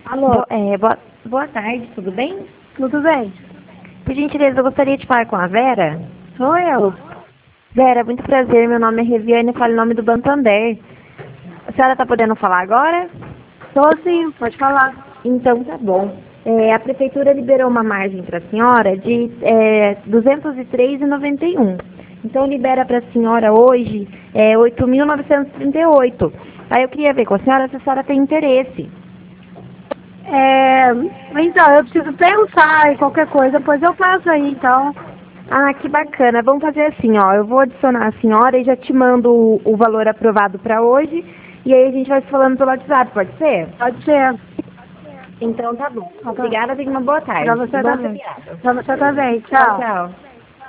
Alô, Boa tarde, tudo bem? tudo bem? Por gentileza, eu gostaria de falar com a Vera. Sou eu. Vera, muito prazer, meu nome é Reviane, eu falo em nome do Bantander. A senhora está podendo falar agora? Tô sim, pode falar. Então tá bom. A prefeitura liberou uma margem para a senhora de R$ 203,91. Então libera para a senhora hoje 8.938. Aí eu queria ver com a senhora se a senhora tem interesse. Então, eu preciso pensar em qualquer coisa, depois eu passo aí, então. Ah, que bacana. Vamos fazer assim, ó. Eu vou adicionar a senhora e já te mando o valor aprovado para hoje. E aí a gente vai se falando pelo WhatsApp, pode ser? Pode ser. Então tá bom. Tá bom. Obrigada, tenha uma boa Pra tarde. você E bom também. feriado. Pra você também. Tchau, Tchau. tchau.